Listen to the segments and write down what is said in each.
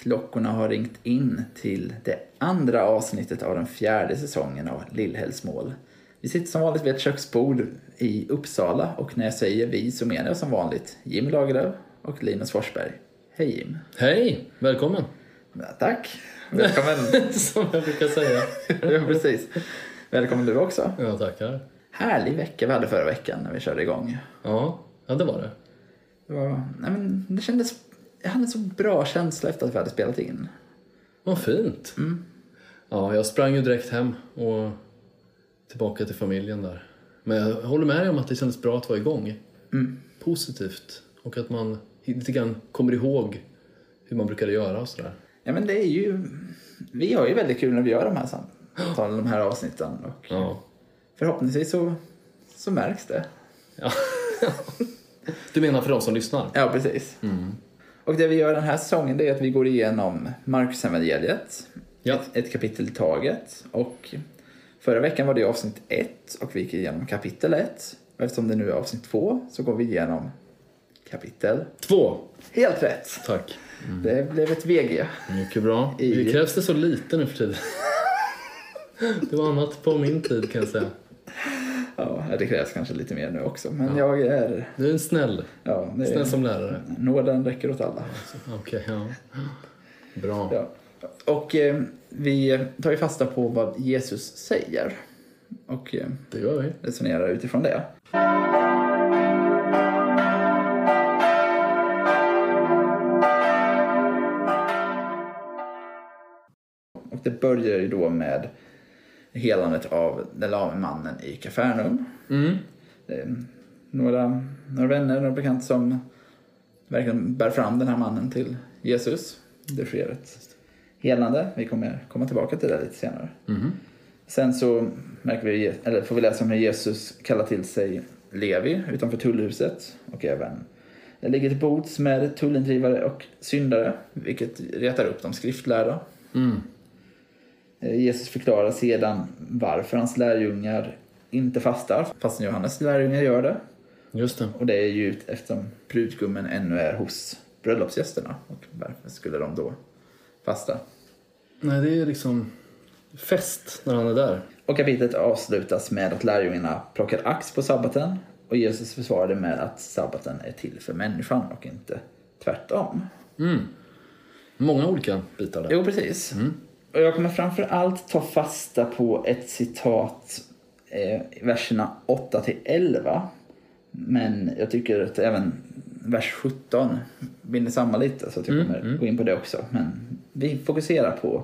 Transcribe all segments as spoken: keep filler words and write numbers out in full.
Klockorna har ringt in till det andra avsnittet av den fjärde säsongen av Lillhällsmål. Vi sitter som vanligt vid ett köksbord i Uppsala och när jag säger vi så menar jag som vanligt Jim Lagerlöf och Linus Forsberg. Hej Jim. Hej, välkommen. Ja, tack. Välkommen. Som jag brukar säga. Ja, precis. Välkommen du också. Ja, tackar. Härlig vecka vi hade förra veckan när vi körde igång. Ja, ja det var det. Det, var, nej men, det kändes... Jag hade en så bra känsla efter att vi hade spelat in. Vad fint. Mm. Ja, jag sprang ju direkt hem och tillbaka till familjen där. Men jag håller med dig om att det kändes bra att vara igång. Mm. Positivt. Och att man lite grann kommer ihåg hur man brukade göra och sådär. Ja, men det är ju... Vi har ju väldigt kul när vi gör de här samtalen, de här avsnitten. Och ja. Förhoppningsvis så, så märks det. Ja. Du menar för de som lyssnar? Ja, precis. Mm. Och det vi gör den här säsongen det är att vi går igenom Markus evangeliet. Ja. Ett, ett kapitel i taget. Och förra veckan var det avsnitt ett och vi gick igenom kapitel ett. Och eftersom det nu är avsnitt två så går vi igenom kapitel Två. Helt rätt. Tack. Mm. Det blev ett V G. Mycket bra. I... Det krävs det så lite nu för tiden. Det var annat på min tid kan jag säga. Ja, det krävs kanske lite mer nu också. Men ja. jag är... Du är en snäll. Ja, det är... Snäll som lärare. Nåden räcker åt alla. Okej, okay, ja. Bra. Ja. Och eh, vi tar ju fasta på vad Jesus säger. Och eh, det gör vi. Resonerar utifrån det. Och det börjar ju då med helandet av den lame mannen i Kafarnaum. Mm. Det är några, några vänner, några bekanta som verkligen bär fram den här mannen till Jesus. Det sker ett helande. Vi kommer komma tillbaka till det lite senare. Mm. Sen så märker vi, eller får vi läsa om hur Jesus kallar till sig Levi utanför tullhuset. Och även ligger till bords med tullindrivare och syndare. Vilket retar upp de skriftlärda. Mm. Jesus förklarar sedan varför hans lärjungar inte fastar. Fast Johannes lärjungar gör det. Just det. Och det är ju eftersom brudgummen ännu är hos bröllopsgästerna. Och varför skulle de då fasta? Nej, det är liksom fest när han är där. Och kapitlet avslutas med att lärjungarna plockar ax på sabbaten. Och Jesus försvarade med att sabbaten är till för människan och inte tvärtom. Mm. Många olika bitar där. Jo, precis. Mm. Och jag kommer framför allt ta fasta på ett citat eh, verserna åtta till elva. Men jag tycker att även vers sjutton binder samman lite så att jag kommer mm, mm. gå in på det också. Men vi fokuserar på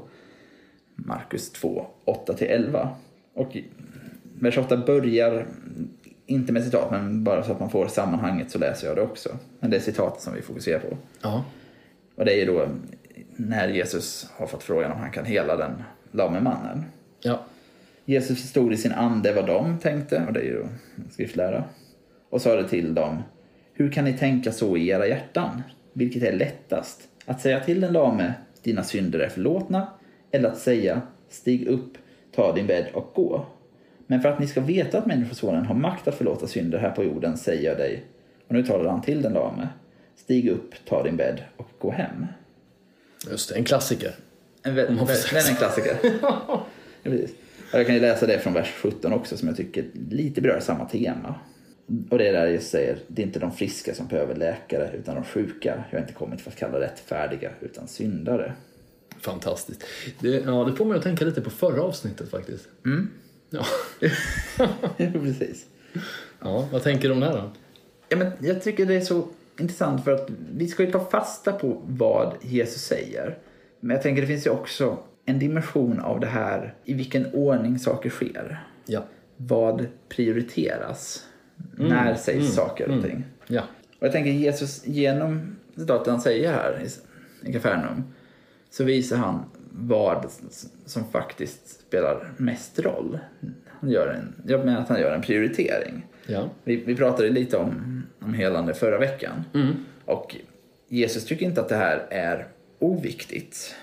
Markus två, åtta till elva. Och vers åtta börjar inte med citat men bara så att man får sammanhanget så läser jag det också. Men det är citatet som vi fokuserar på. Ja. Och det är ju då när Jesus har fått frågan om han kan hela den lame mannen. Ja. Jesus förstod i sin ande vad de tänkte, och det är ju skriftlära. Och sa det till dem: hur kan ni tänka så i era hjärtan? Vilket är lättast? Att säga till den lame, dina synder är förlåtna, eller att säga, stig upp, ta din bädd och gå. Men för att ni ska veta att människosonen har makt att förlåta synder här på jorden, säger jag dig. Och nu talar han till den lame: stig upp, ta din bädd och gå hem. Just det, en klassiker. En vä- vä- vä- en klassiker. Ja, precis. Jag kan ju läsa det från vers sjutton också som jag tycker lite berör samma tema. Och det är där jag säger: det är inte de friska som behöver läkare utan de sjuka. Jag har inte kommit för att kalla rätt färdiga utan syndare. Fantastiskt. Det, ja, det får mig att tänka lite på förra avsnittet faktiskt. Mm. Ja. Ja, precis. Ja, vad tänker du om det här då? Ja, men jag tycker det är så intressant för att vi ska ju ta fasta på vad Jesus säger. Men jag tänker det finns ju också en dimension av det här i vilken ordning saker sker. Ja. Vad prioriteras? Mm. När sägs mm. saker och ting. Mm. Ja. Och jag tänker Jesus genom det han säger här i Kafarnaum så visar han vad som faktiskt spelar mest roll. Han gör en, jag menar att han gör en prioritering. Ja. Vi, vi pratade lite om, om helande förra veckan. Mm. Och Jesus tycker inte att det här är oviktigt.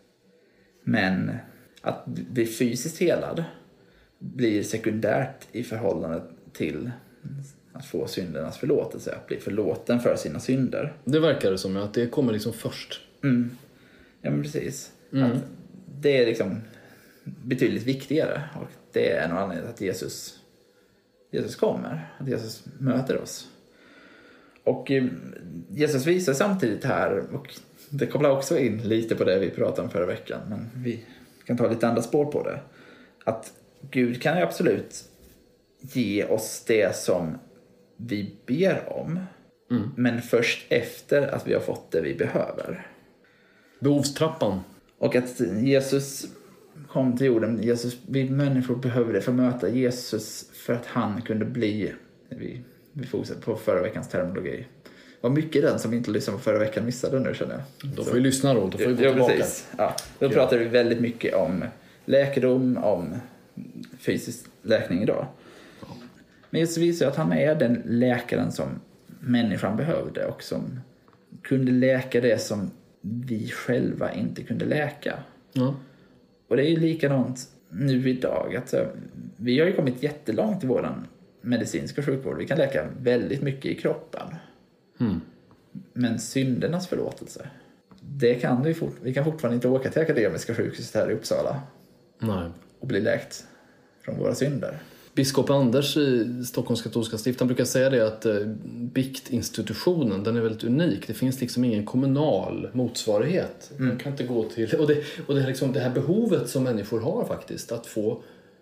Men att bli fysiskt helad blir sekundärt i förhållande till att få syndernas förlåtelse. Att bli förlåten för sina synder. Det verkar det som att det kommer liksom först. Mm. Ja, men precis. Mm. Att det är liksom betydligt viktigare. Och det är en anledning att Jesus, Jesus kommer. Att Jesus möter oss. Och Jesus visar samtidigt här, och det kopplar också in lite på det vi pratade om förra veckan, men vi kan ta lite andra spår på det. Att Gud kan ju absolut ge oss det som vi ber om, mm. men först efter att vi har fått det vi behöver. Behovstrappan. Och att Jesus kom till jorden. Jesus, vi människor behövde förmöta Jesus för att han kunde bli, vi, vi fortsätter på förra veckans terminologi. Vad mycket den som inte lyssnade på förra veckan missade nu, känner jag. Då får vi lyssna då, då får vi gå ja, tillbaka. Precis. Ja, då pratar vi väldigt mycket om läkedom, om fysisk läkning idag. Ja. Men Jesus visar att han är den läkaren som människan behövde och som kunde läka det som vi själva inte kunde läka. Ja. Och det är ju likadant nu idag. Att, vi har ju kommit jättelångt i vår medicinska sjukvård. Vi kan läka väldigt mycket i kroppen. Mm. Men syndernas förlåtelse, det kan vi, fort, vi kan fortfarande inte åka till Akademiska sjukhuset här i Uppsala. Nej. Och bli läkt från våra synder. Biskop Anders i Stockholms katolska stift, han brukar säga det att eh, biktinstitutionen, den är väldigt unik. Det finns liksom ingen kommunal motsvarighet. Mm. Man kan inte gå till, och det, och det är liksom det här behovet som människor har faktiskt, att få,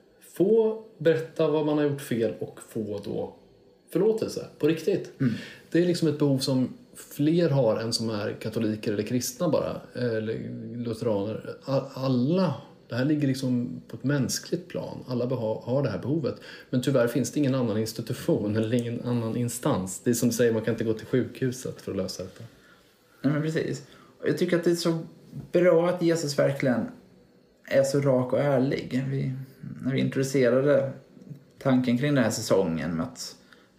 få berätta vad man har gjort fel och få då förlåtelse på riktigt. Mm. Det är liksom ett behov som fler har än som är katoliker eller kristna bara, eller lutheraner. Alla, det här ligger liksom på ett mänskligt plan. Alla har det här behovet. Men tyvärr finns det ingen annan institution eller ingen annan instans. Det är som du säger, man kan inte gå till sjukhuset för att lösa detta. Ja, men precis. Jag tycker att det är så bra att Jesus verkligen är så rak och ärlig. Vi, när vi introducerade tanken kring den här säsongen med att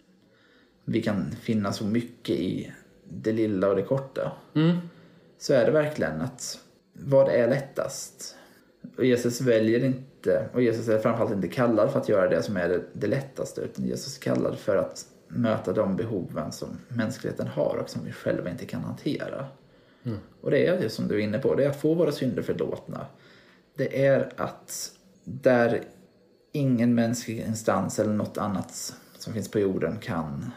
vi kan finna så mycket i det lilla och det korta. Mm. Så är det verkligen att vad är lättast? Och Jesus väljer inte, och Jesus är framförallt inte kallad för att göra det som är det, det lättaste, utan Jesus är kallad för att möta de behoven som mänskligheten har och som vi själva inte kan hantera. Mm. Och det är det som du är inne på, det är att få våra synder förlåtna. Det är att där ingen mänsklig instans eller något annat som finns på jorden kan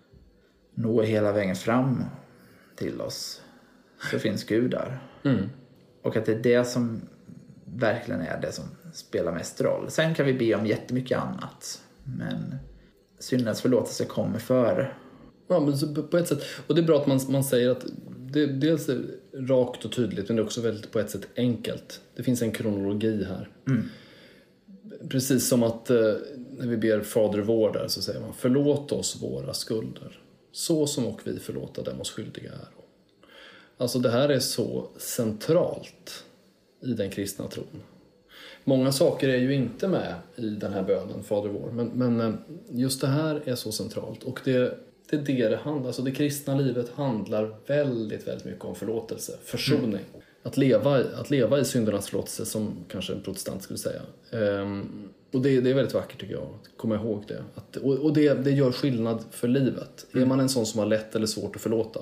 nå hela vägen fram till oss, så finns Gud där. Mm. Och att det är det som verkligen är det som spelar mest roll. Sen kan vi be om jättemycket annat, men syndens förlåtelse kommer före. Ja, men på ett sätt, och det är bra att man, man säger att det dels är rakt och tydligt, men det är också väldigt på ett sätt enkelt. Det finns en kronologi här. Mm. Precis som att eh, när vi ber Fader vår där, så säger man: förlåt oss våra skulder, så som och vi förlåta dem oss skyldiga är. Alltså det här är så centralt i den kristna tron. Många saker är ju inte med i den här bönen, Fader vår. Men, men just det här är så centralt. Och det, det är det det handlar. Alltså det kristna livet handlar väldigt, väldigt mycket om förlåtelse. Försoning. Mm. Att leva, att leva i syndernas förlåtelse, som kanske en protestant skulle säga. Um, och det, det är väldigt vackert, tycker jag, att komma ihåg det. Att, och och det, det gör skillnad för livet. Mm. Är man en sån som har lätt eller svårt att förlåta?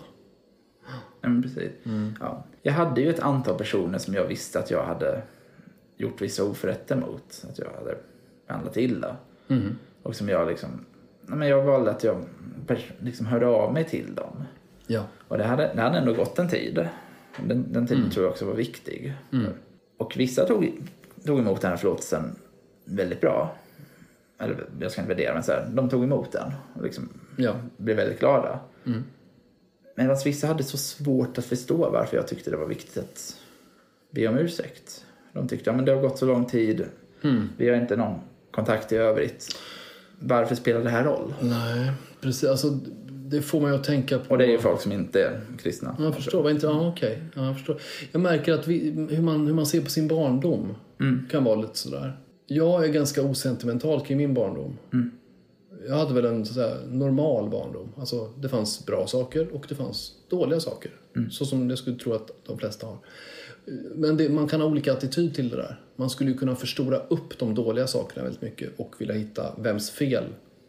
Ja, men precis. Mm. Ja. Jag hade ju ett antal personer som jag visste att jag hade gjort vissa oförrätter mot. Att jag hade behandlat illa. Mm. Och som jag liksom... Men jag valde att jag liksom hörde av mig till dem. Ja. Och det hade, det hade ändå gått en tid. Den, den tiden mm. tror jag också var viktig. Mm. Och vissa tog, tog emot den här förlåtelsen väldigt bra. Eller jag ska inte värdera, men så här, de tog emot den. Och liksom ja. blev väldigt glada. Mm. Men vissa hade så svårt att förstå varför jag tyckte det var viktigt att be om ursäkt. De tyckte, ja men det har gått så lång tid. Mm. Vi har inte någon kontakt i övrigt. Varför spelar det här roll? Nej, precis. Alltså, det får man ju att tänka på. Och det är ju folk som inte är kristna. Jag förstår. Var inte, ja, okej. Ja, jag förstår. Jag märker att vi, hur, man, hur man ser på sin barndom mm. kan vara lite sådär. Jag är ganska osentimental kring min barndom. Mm. Jag hade väl en sådär normal barndom. Alltså, det fanns bra saker och det fanns dåliga saker. Mm. Så som jag skulle tro att de flesta har. Men det, man kan ha olika attityd till det där. Man skulle ju kunna förstora upp de dåliga sakerna väldigt mycket och vilja hitta vems fel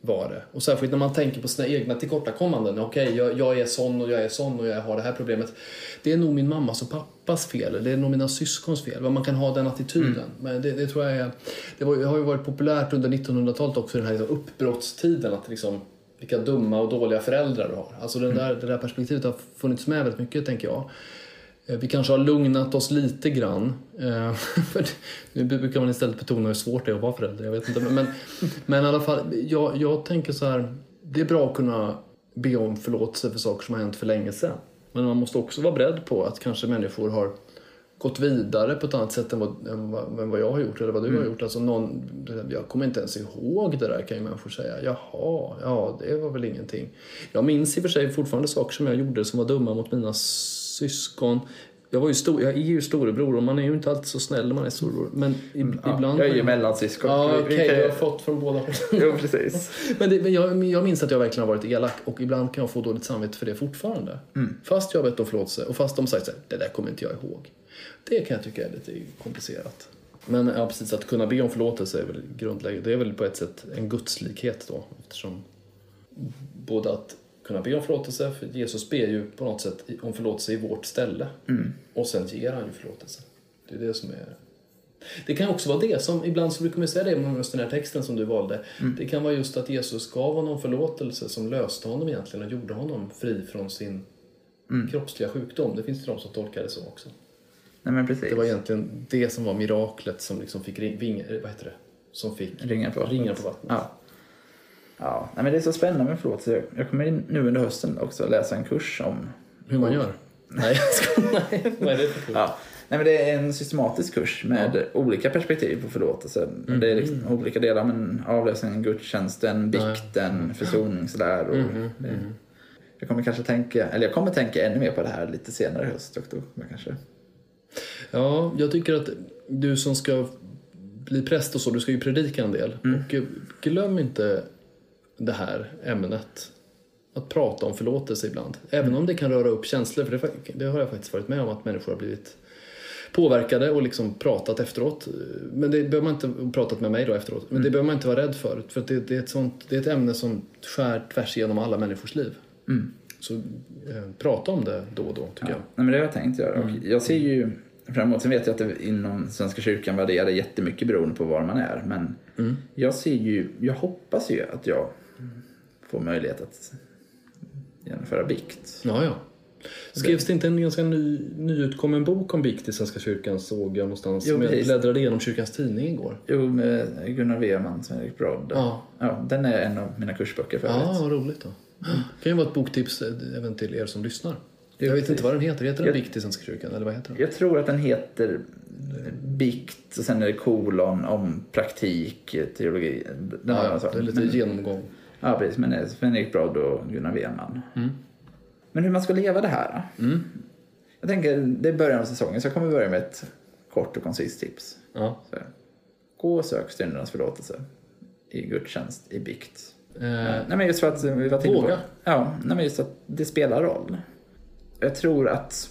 var det. Och särskilt när man tänker på sina egna tillkortakommanden. Okej, okay, jag, jag är sån och jag är sån och jag har det här problemet. Det är nog min mammas och pappas fel. Det är nog mina syskons fel. Man kan ha den attityden. Mm. Men det, det tror jag är... Det, var, det har ju varit populärt under nittonhundratalet också, den här liksom uppbrottstiden. Att liksom, vilka dumma och dåliga föräldrar du har. Alltså den där, det där perspektivet har funnits med väldigt mycket, tänker jag. Vi kanske har lugnat oss lite grann. För nu brukar man istället betona hur svårt det är att vara förälder. Jag vet inte. Men, men i alla fall, jag, jag tänker så här. Det är bra att kunna be om förlåtelse för saker som har hänt för länge sedan. Men man måste också vara beredd på att kanske människor har gått vidare på ett annat sätt än vad, än vad, än vad jag har gjort. Eller vad du mm. har gjort. Alltså någon, jag kommer inte ens ihåg det där, kan ju människor säga. Jaha, ja det var väl ingenting. Jag minns i och för sig fortfarande saker som jag gjorde som var dumma mot mina syskon. Jag, var ju stor, jag är ju storebror och man är ju inte alltid så snäll när man är storebror. Men i, ja, ibland... Jag är ju mellansyskon. Ja, okej, okay, jag har fått från båda håll. Jo, precis. Men, det, men jag, jag minns att jag verkligen har varit elak och ibland kan jag få dåligt samvete för det fortfarande. Mm. Fast jag har bett om förlåtelse och fast de säger så här, det där kommer inte jag ihåg. Det kan jag tycka är lite komplicerat. Men ja, precis, att kunna be om förlåtelse är väl grundläggande. Det är väl på ett sätt en gudslikhet då. Eftersom både att kunna be om förlåtelse, för Jesus ber ju på något sätt om förlåtelse i vårt ställe. Mm. Och sen ger han ju förlåtelse. Det är det som är... Det kan också vara det som, ibland så brukar man säga det med just den här texten som du valde. Mm. Det kan vara just att Jesus gav honom förlåtelse som löste honom egentligen och gjorde honom fri från sin mm. kroppsliga sjukdom. Det finns ju de som tolkar det så också. Nej, men precis. Det var egentligen det som var miraklet som liksom fick ring, vad heter det? Som fick ringar på vattnet. Ringar på vattnet. Ja. Ja, nej, men det är så spännande med förlåtelse. Jag kommer in nu under hösten också att läsa en kurs om hur man gör. Nej, jag ska, nej. Vad är det för kurs? Ja. Nej, men det är en systematisk kurs med ja. olika perspektiv på förlåtelse. Mm. Det är liksom mm. olika delar, men avlösningen, gudstjänsten, bikten, mm. försoning sådär. Och mm. det, jag kommer kanske tänka, eller jag kommer tänka ännu mer på det här lite senare i höst, oktober kanske. Ja, jag tycker att du som ska bli präst och så, du ska ju predika en del. Mm. Och glöm inte det här ämnet. Att prata om förlåtelse ibland. Även mm. om det kan röra upp känslor. För det, det har jag faktiskt varit med om, att människor har blivit påverkade och liksom pratat efteråt. Men det behöver man inte, pratat med mig då efteråt. Men mm. det behöver man inte vara rädd för. För det, det, är ett sånt, det är ett ämne som skär tvärs igenom alla människors liv. Mm. Så eh, prata om det då och då, tycker ja. jag. Nej, men det har jag tänkt göra. Mm. Jag ser ju framåt, sen vet jag att det inom Svenska kyrkan varierar jättemycket beroende på var man är. Men mm. jag ser ju, jag hoppas ju att jag får möjlighet att genomföra bikt. Ja, ja. Skrevs det inte en ganska ny, nyutkommen bok om bikt i Svenska kyrkan, såg jag någonstans? Jo, jag bläddrade igenom kyrkans tidning igår. Jo, med Gunnar Wehrman som Erik Brodd. Ja. Ja, den är en av mina kursböcker för Ja, vad roligt då. Mm. Kan ju vara ett boktips även till er som lyssnar. Jag vet inte vad den heter. Heter den jag, bikt i Svenska kyrkan? Eller vad heter den? Jag tror att den heter bikt och sen är det kolon om praktik, teologi. Den ja, ja, det är lite men, genomgång. Ja, precis. Men det är Sven Erik Brodd och Gunnar Wehrman. Mm. Men hur man ska leva det här då? Mm. Jag tänker, det är början av säsongen, så jag kommer börja med ett kort och koncist tips. Ja. Så, gå och sök syndernas förlåtelse i gudstjänst, i bikt. Eh, nej, men just för att vi var till på, ja, nej, men just att det spelar roll. Jag tror att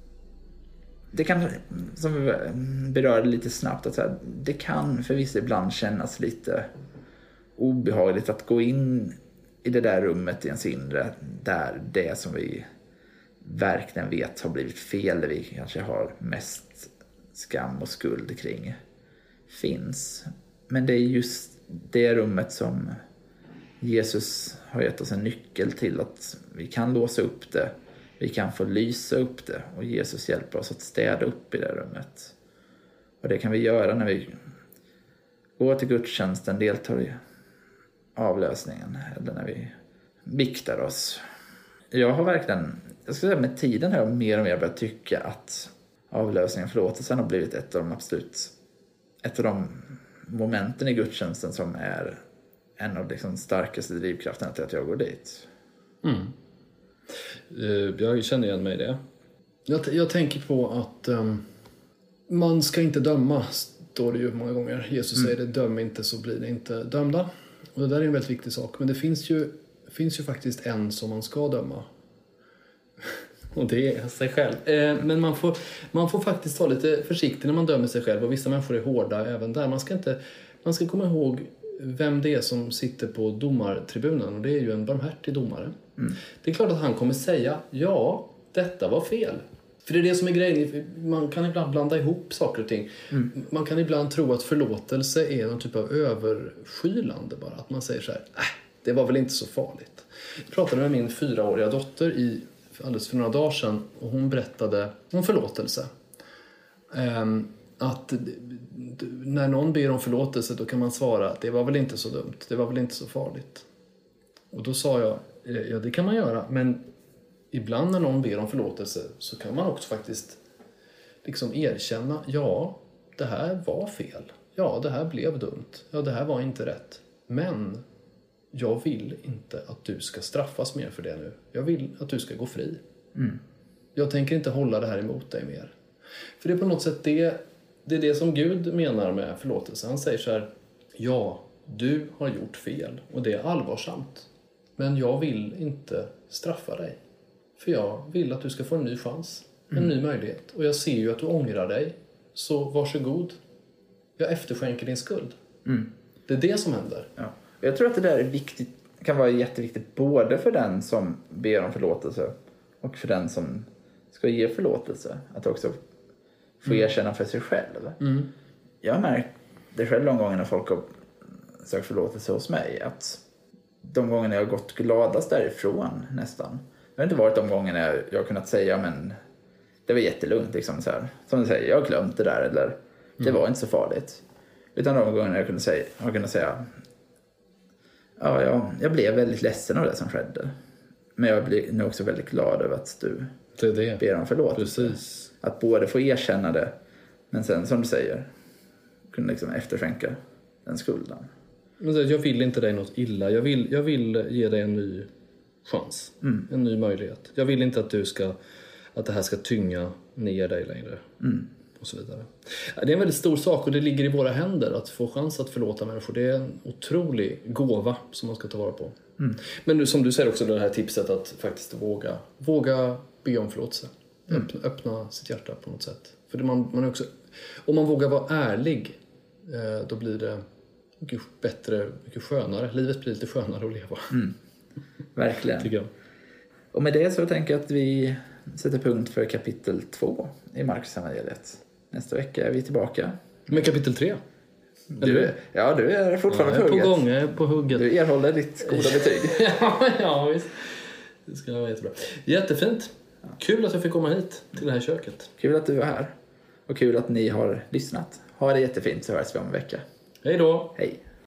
det kan, som vi berörde lite snabbt, att så här, det kan förvisso ibland kännas lite obehagligt att gå in i det där rummet i ens inre, där det som vi verkligen vet har blivit fel, där vi kanske har mest skam och skuld kring, finns. Men det är just det rummet som Jesus har gett oss en nyckel till, att vi kan låsa upp det, vi kan få lysa upp det, och Jesus hjälper oss att städa upp i det rummet. Och det kan vi göra när vi går till gudstjänsten, deltar i avlösningen, eller när vi biktar oss. Jag har verkligen, jag skulle säga med tiden har jag mer och mer börjat tycka att avlösningen, förlåtelsen, har blivit ett av de absolut, ett av de momenten i gudstjänsten som är en av de liksom starkaste drivkrafterna till att jag går dit. Mm. Jag känner igen mig i det. Jag, jag tänker på att um, man ska inte döma, står det ju många gånger. Jesus mm. säger det, döm inte så blir det inte dömda. Och det där är en väldigt viktig sak. Men det finns ju, finns ju faktiskt en som man ska döma. Och det är sig själv. Eh, men man får, man får faktiskt vara lite försiktig när man dömer sig själv. Och vissa människor är hårda även där. Man ska, inte, man ska komma ihåg vem det är som sitter på domartribunen, och det är ju en barmhärtig domare. Mm. Det är klart att han kommer säga, ja, detta var fel. För det är det som är grejen, man kan ibland blanda ihop saker och ting. Mm. Man kan ibland tro att förlåtelse är någon typ av överskylande bara. Att man säger så här, äh, det var väl inte så farligt. Jag pratade med min fyraåriga dotter i, alldeles för några dagar sedan, och hon berättade om förlåtelse. Um, att när någon ber om förlåtelse, då kan man svara att det var väl inte så dumt, det var väl inte så farligt. Och då sa jag, ja det kan man göra, men ibland när någon ber om förlåtelse så kan man också faktiskt liksom erkänna, ja det här var fel, ja det här blev dumt, ja det här var inte rätt, men jag vill inte att du ska straffas mer för det nu, jag vill att du ska gå fri. Mm. Jag tänker inte hålla det här emot dig mer. För det är på något sätt det, det är det som Gud menar med förlåtelse. Han säger så här, ja, du har gjort fel och det är allvarsamt. Men jag vill inte straffa dig. För jag vill att du ska få en ny chans, en mm. ny möjlighet. Och jag ser ju att du ångrar dig, så varsågod. Jag efterskänker din skuld. Mm. Det är det som händer. Ja. Jag tror att det där är viktigt, kan vara jätteviktigt både för den som ber om förlåtelse och för den som ska ge förlåtelse. Att också få erkänna för sig själv. Mm. Jag har märkt det själv de gånger när folk har sökt förlåtelse hos mig. Att de gånger jag har gått gladast därifrån nästan. Det har inte varit de gånger jag, jag har kunnat säga, men det var jättelugnt. Liksom, så här. Som du säger, jag har glömt det där. Eller det var inte så farligt. Utan de gånger jag kunde säga, har kunnat säga, ja, jag, jag blev väldigt ledsen av det som skedde. Men jag blir nu också väldigt glad över att du det är det. ber om förlåtelse. Precis. Att både få erkänna det, men sen som du säger kunna liksom efterskänka den skulden. Jag vill inte dig något illa. Jag vill, jag vill ge dig en ny chans. Mm. En ny möjlighet. Jag vill inte att du ska, att det här ska tynga ner dig längre. Mm. Och så vidare. Det är en väldigt stor sak och det ligger i våra händer att få chans att förlåta människor. Det är en otrolig gåva som man ska ta vara på. Mm. Men nu, som du säger också, det här tipset att faktiskt våga, våga be om förlåtelse. Mm. Öppna, öppna sitt hjärta på något sätt. För det man, man är också, om man vågar vara ärlig, eh, då blir det mycket bättre, mycket skönare. Livet blir lite skönare att leva. Mm. Verkligen. Tycker jag. Och med det så tänker jag att vi sätter punkt för kapitel två i Markus evangeliet. Nästa vecka är vi tillbaka. Med kapitel tre? Du, ja, du är fortfarande ja, på hugget. På gång, jag är på hugget. Du erhåller ditt goda betyg. ja, ja, visst. Det ska vara jättebra. Jättefint. Ja. Kul att jag fick komma hit till det här köket. Kul att du var här. Och kul att ni har lyssnat. Ha det jättefint, så hörs vi om en vecka. Hej då. Hej.